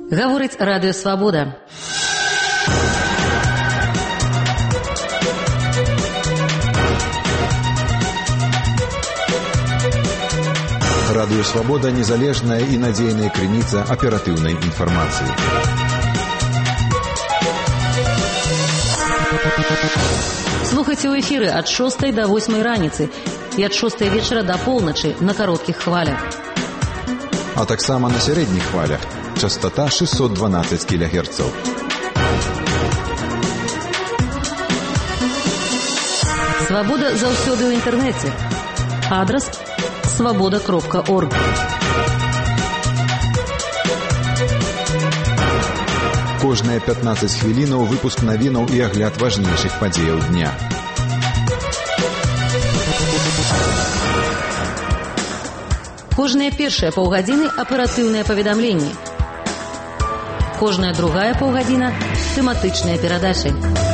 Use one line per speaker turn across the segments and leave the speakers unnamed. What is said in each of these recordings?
Гаворыць Радыё Свабода.
Радыё Свабода – незалежная і надзейная крыніца аператыўнай інфармацыі.
Слухайце ў эфіры ад 6 до 8 раніцы і ад 6 вечара до поўначы на кароткіх хвалях.
А таксама на сярэдніх хвалях. Частота 612 кГц.
Свабода заўсёды ў інтэрнэце. Адрас свабода.орг.
Кожныя 15 хвілінаў выпуск навінаў і агляд важнейшых падзеяў дня.
Кожныя першыя паўгадзіны аператыўныя паведамленні. Кожная другая паўгадзіна тэматычныя перадачы.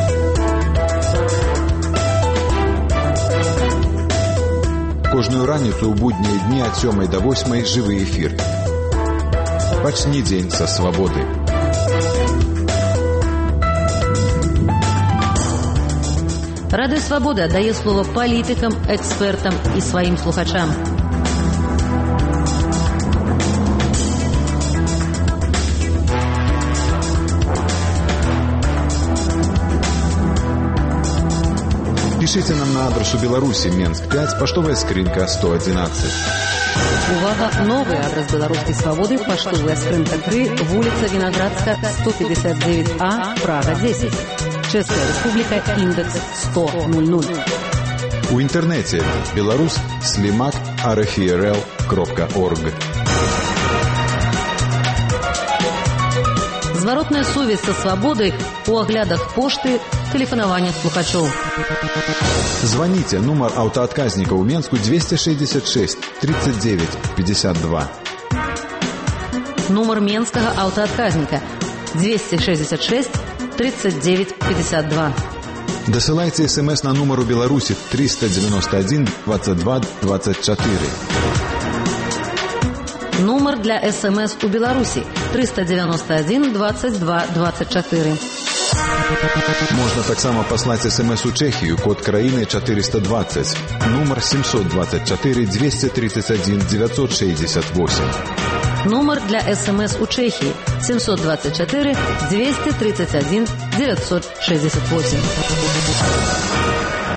Кожную раніцу ў буднія дні ад 7 до 8 жывы эфір. Пачні дзень са свабоды.
Радыё Свабода дае слова палітыкам, экспертам і сваім слухачам.
Пишите нам на адресу Беларуси, Менск 5, поштовая скринка 111.
Увага, новый адрес Белорусской Свободы, поштовая скринка 3, улица Виноградска, 159А, Прага 10. Чешская Республика, индекс 10000.
У интернете belarus.slimak.rfrl.org.
Зворотная сувязь со свободой у оглядах пошты, телефонования слухачоў.
Звоните, нумар аўтаадказніка ў Менску 266 39 52.
Нумар менскага аўтаадказніка 266 39 52.
Дасылайце смс на нумар у Беларусі 391 22 24.
Нумар для СМС у Беларуси 391 22 24.
Можна таксама паслаць СМС у Чэхію, код краіны 420, нумар 724 231 968.
Нумар для СМС у Чехии 724 231 968.